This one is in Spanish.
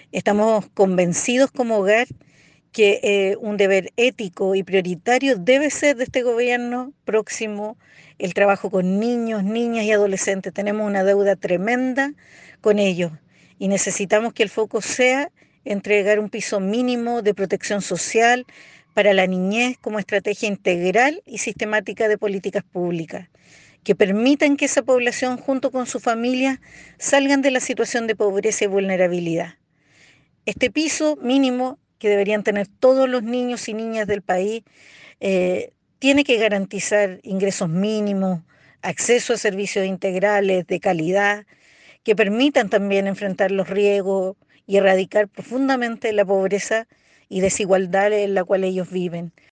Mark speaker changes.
Speaker 1: Estamos convencidos como hogar que un deber ético y prioritario debe ser de este gobierno próximo el trabajo con niños, niñas y adolescentes. Tenemos una deuda tremenda con ellos y necesitamos que el foco sea entregar un piso mínimo de protección social para la niñez como estrategia integral y sistemática de políticas públicas que permitan que esa población junto con su familia salgan de la situación de pobreza y vulnerabilidad. Este piso mínimo que deberían tener todos los niños y niñas del país tiene que garantizar ingresos mínimos, acceso a servicios integrales de calidad, que permitan también enfrentar los riesgos y erradicar profundamente la pobreza y desigualdad en la cual ellos viven.